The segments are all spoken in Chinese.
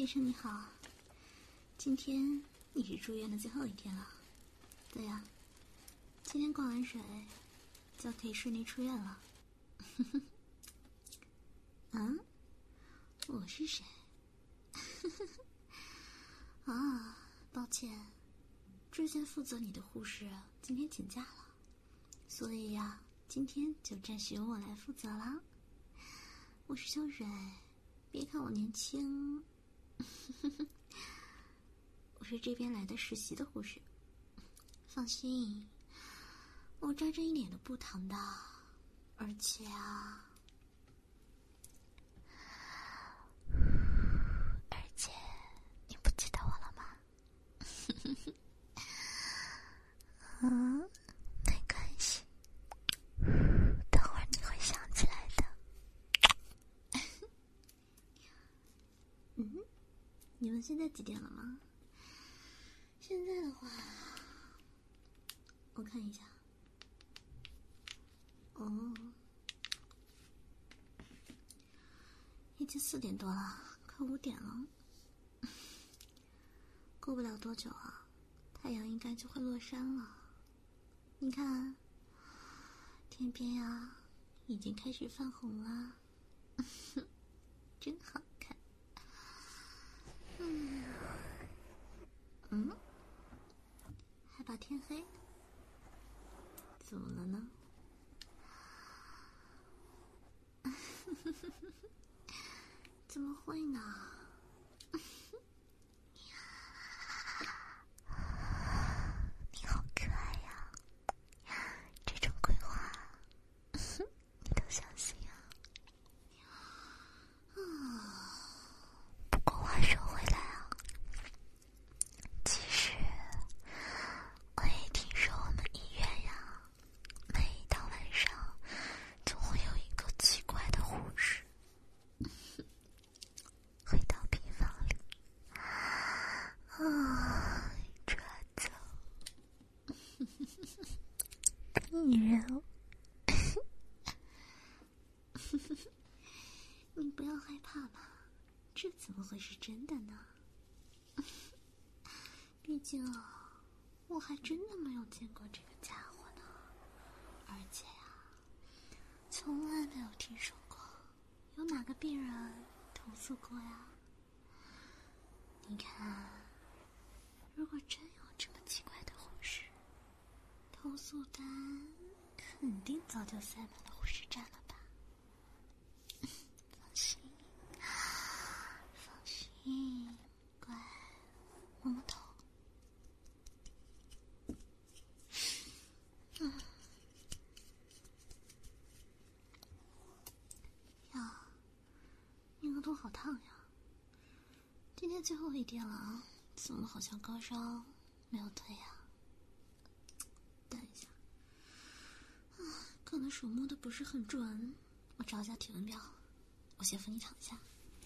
先生你好，今天你是住院的最后一天了。对呀，今天灌完水就可以顺利出院了。嗯，我是谁？啊，抱歉，之前负责你的护士今天请假了，所以呀，今天就暂时由我来负责了。我是秋水，别看我年轻，我是这边来的实习的护士。放心，我扎针一点都不疼的，而且你不记得我了吗？没关系，等会儿你会想起来的。你们现在几点了吗？现在的话，我看一下。已经4点多了，快5点了。过不了多久啊，太阳应该就会落山了。你看，天边呀，已经开始泛红了，真好看。还怕天黑？怎么了呢？怎么会呢？你好可爱呀，这种鬼话你都相信啊？不过话说回来啊，其实我也听说我们医院呀，每一到晚上总会有一个奇怪的护士回到病房里抓走病人。你不要害怕嘛，这怎么会是真的呢？毕竟我还真的没有见过这个家伙呢，而且从来没有听说过有哪个病人投诉过呀。你看，如果真有这么奇怪的护士，投诉单肯定早就塞满了护士站了吧。放心，乖，摸摸头。呀，你额头好烫呀！今天最后一天了啊，怎么好像高烧没有退呀？等一下，可能手摸的不是很准，我找一下体温表。我先扶你躺下。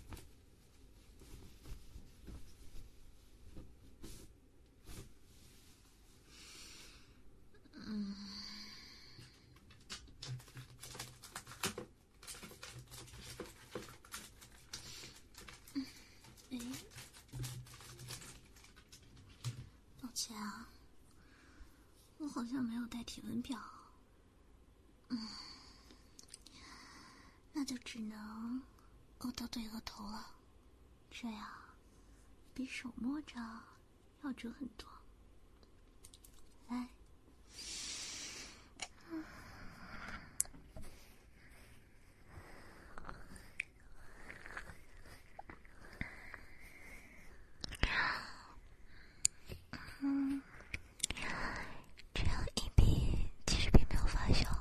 抱歉啊，我好像没有带体温表。那就只能额到对额头了，这样比手摸着要准很多。来，这样一比，其实并没有发烧。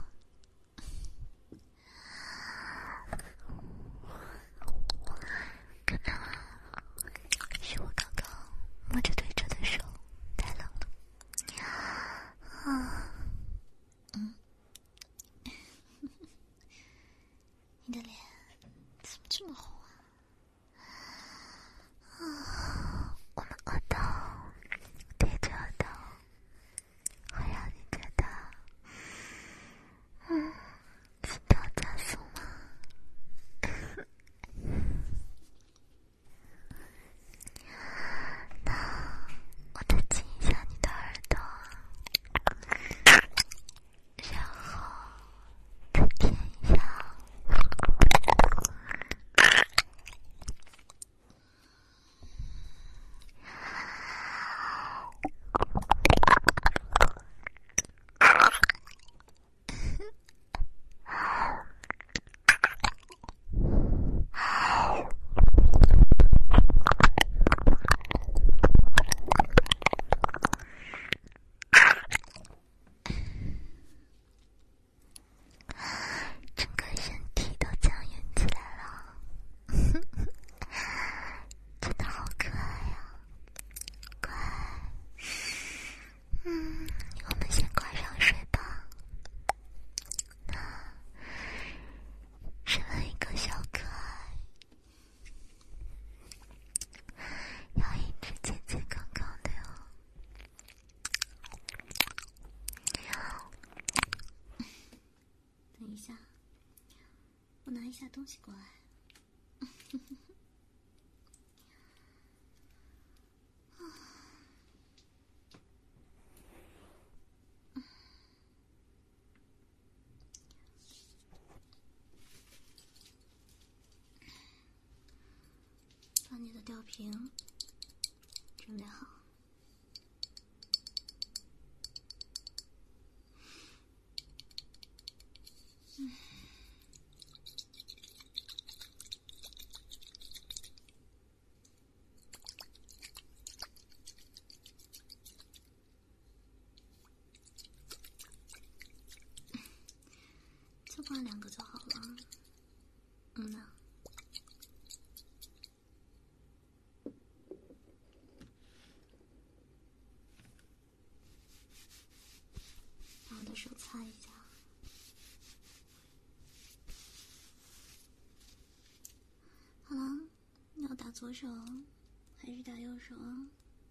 是我刚刚摸着对着的手太冷了。你的脸怎么这么红啊？我们额头贴着额头，会让你觉得心跳加速吗？ 一下，我拿一下东西过来。把你的吊瓶准备好。就挂2个就好了。呢。把我的手擦一下。好了，你要打左手还是打右手啊？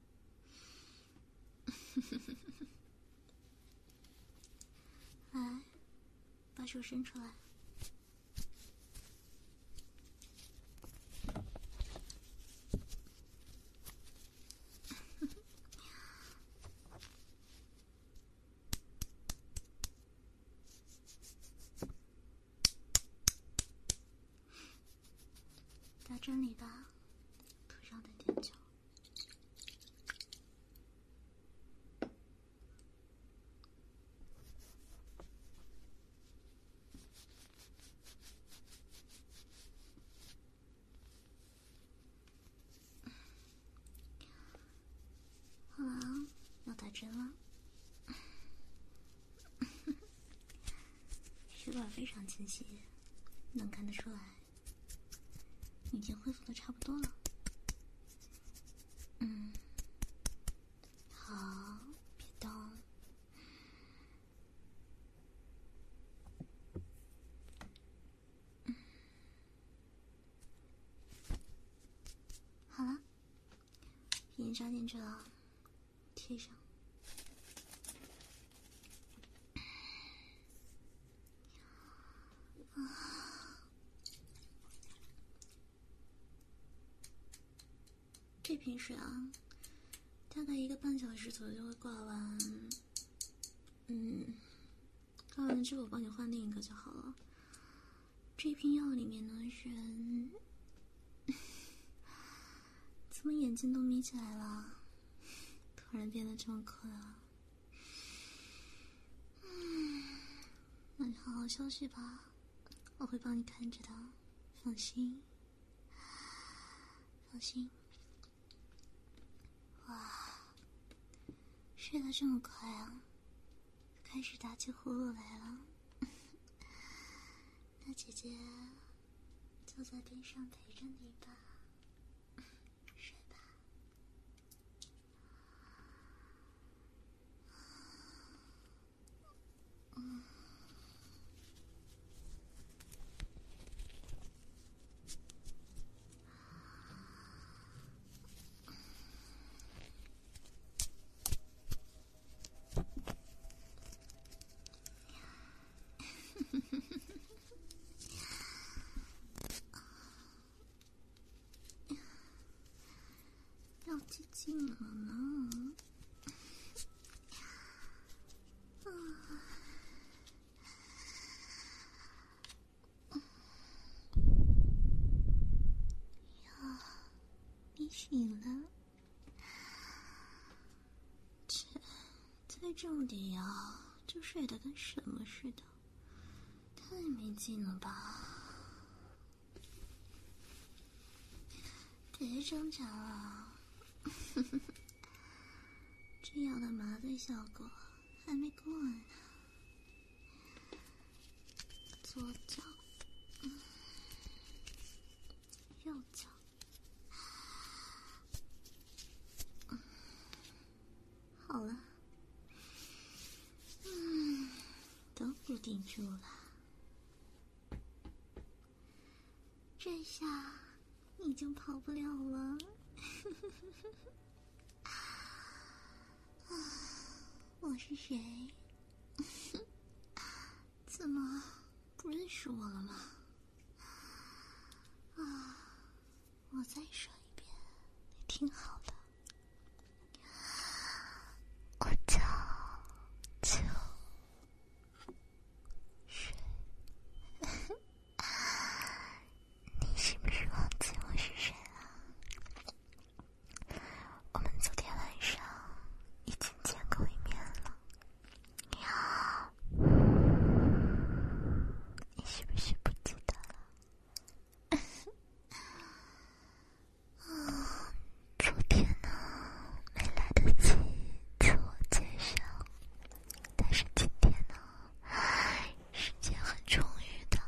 来，把手伸出来。打这里吧，头上的点球。好了，要打针了。血管非常清晰，能看得出来，已经恢复的差不多了。好，别动。好了，皮筋扎进去了，贴上。这瓶水啊，大概1个半小时左右就会挂完。挂完之后我帮你换另一个就好了。这瓶药里面呢是……怎么眼睛都眯起来了？突然变得这么困啊！那你好好休息吧，我会帮你看着的，放心，放心。哇，睡得这么快啊，开始打起呼噜来了。那姐姐就在边上陪着你吧，睡吧。要接近了呢。你醒了？切，再重点呀，就睡得跟什么似的，太没劲了吧！别挣扎了，这样的麻醉效果还没过呢。左脚，右脚。好了，都固定住了。这下你就跑不了了。我是谁？怎么不认识我了吗？啊，我再说一遍，你听好了，我叫秋水。你是不是忘记我是谁了？我们昨天晚上已经见过一面了，你是不是不记得了？昨天呢，没来得及自我介绍，但是今天呢，时间很充裕的。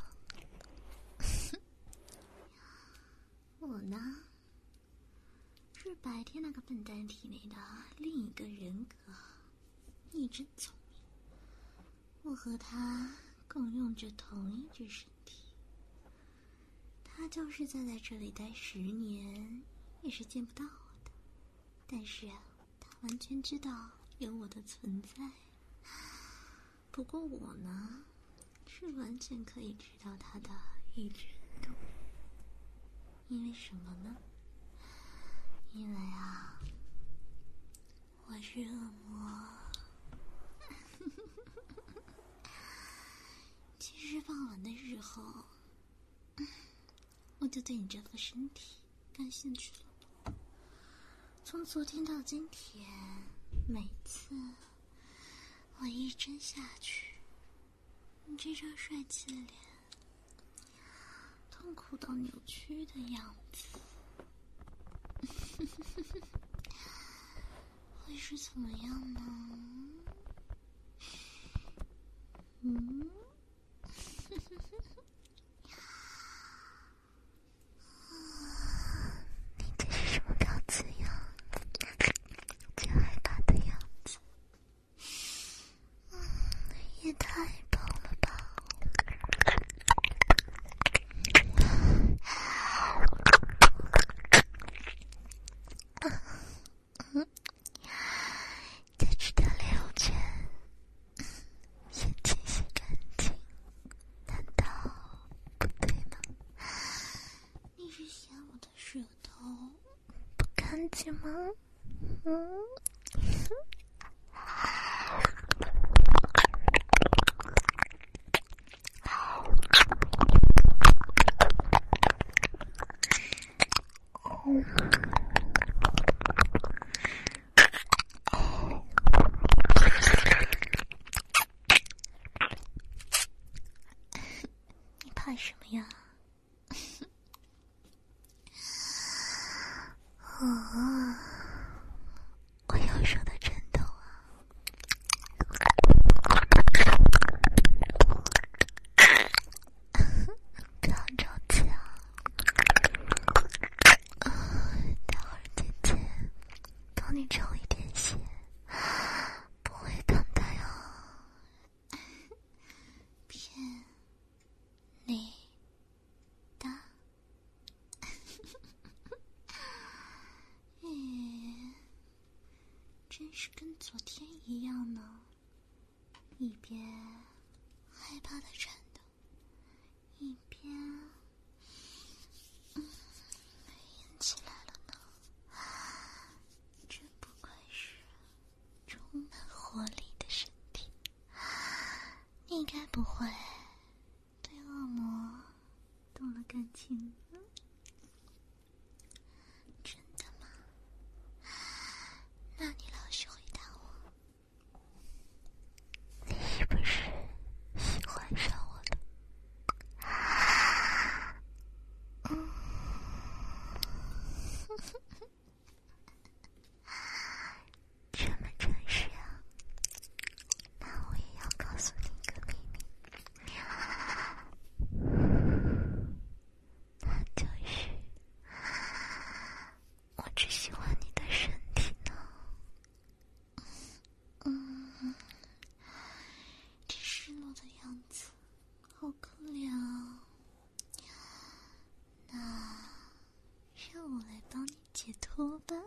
我呢，是白天那个笨蛋体内的另一个人格。你真聪明，我和他共用着同一具身体。他就是在这里待10年，也是见不到我的。但是他完全知道有我的存在。不过我呢，是完全可以知道他的一举一动。因为什么呢？因为啊，我是恶魔。其实傍晚的时候，我就对你这副身体感兴趣了。从昨天到今天，每次我一针下去，你这张帅气的脸痛苦到扭曲的样子，会是怎么样呢？你这是什么表情呀？这害怕的样子，也太棒了吧！再吃点6圈，眼睛洗干净，难道不对吗？你是嫌我的舌头不干净吗？你怕什么呀？我右手的颤抖啊！不要着急啊！待会儿姐姐帮你抽一点血，不会疼的哟。骗你的。真是跟昨天一样呢，一边害怕的颤抖，一边演起来了呢。真不愧是充满活力的身体。你该不会对恶魔动了感情？真的吗？那你老实回答我，你是不是喜欢上我了？这么诚实啊？那我也要告诉你一个秘密，那就是我只喜欢你的身体呢。这失落的样子好可怜啊。那让我来帮你解脱吧。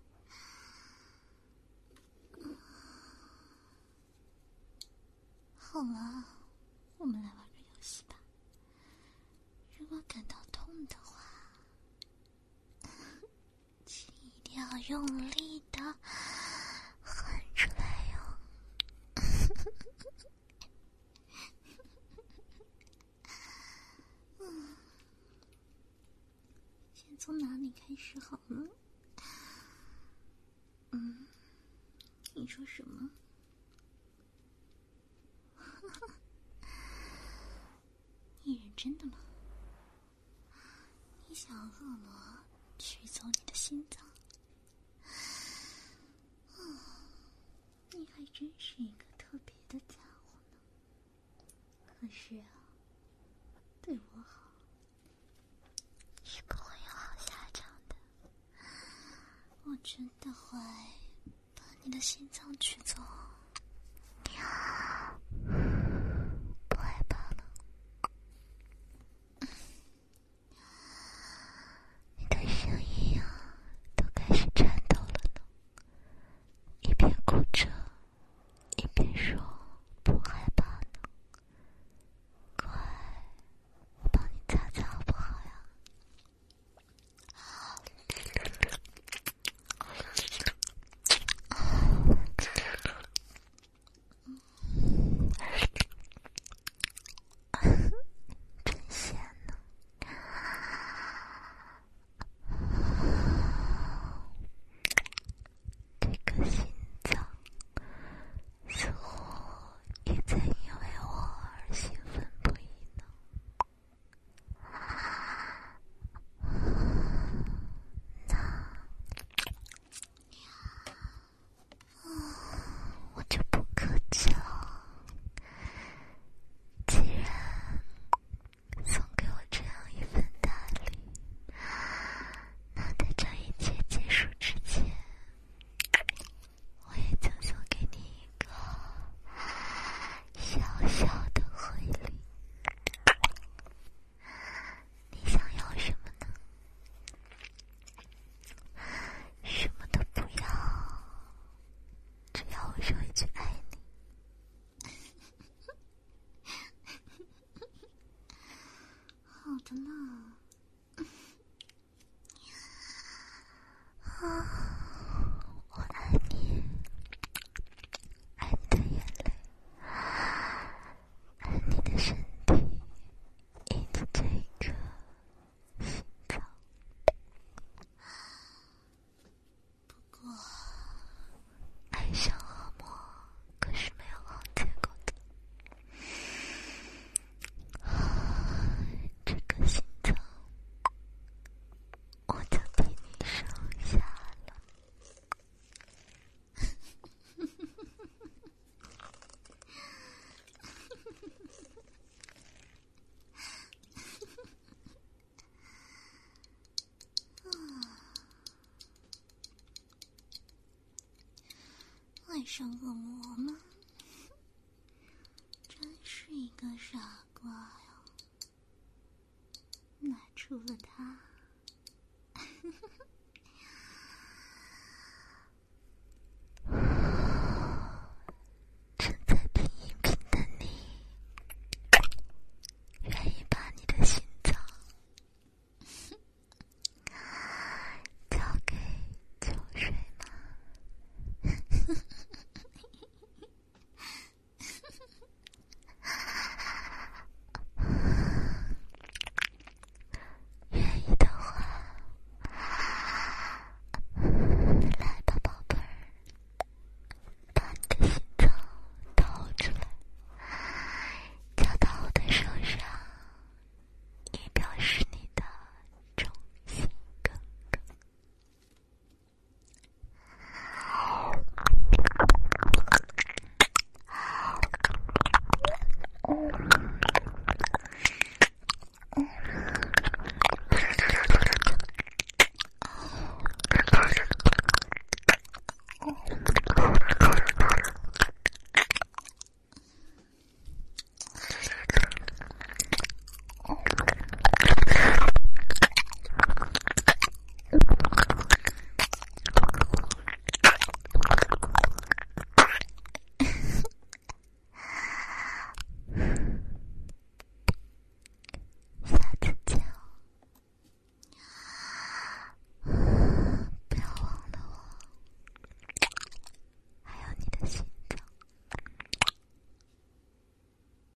好好了，我们来玩个游戏吧。如果感到痛的话，请一定要用力的喊出来哟。先从哪里开始好呢？你说什么？你认真的吗？你想恶魔取走你的心脏？你还真是一个特别的家伙呢。可是啊，对我好，是不会有好下场的。我真的会把你的心脏取走。不害怕了。你的声音啊，都开始颤抖了呢。一边哭着，一边说不害怕呢。乖，我帮你擦擦好不好呀？真咸呢。这个心脏似乎也在因为我而兴奋不已呢。我就不客气了。既然送给我这样一份大礼，那在这一切结束之前，我也就送给你一个小小的回礼。你想要什么呢？什么都不要，只要我说一句爱你。好的呢。我爱你，爱你的眼泪，爱你的身体，以及这个心脏。不过，爱上恶魔可是没有好结果的。这个心脏，我就替你收下了。爱上恶魔吗？真是一个傻瓜呀！那除了他，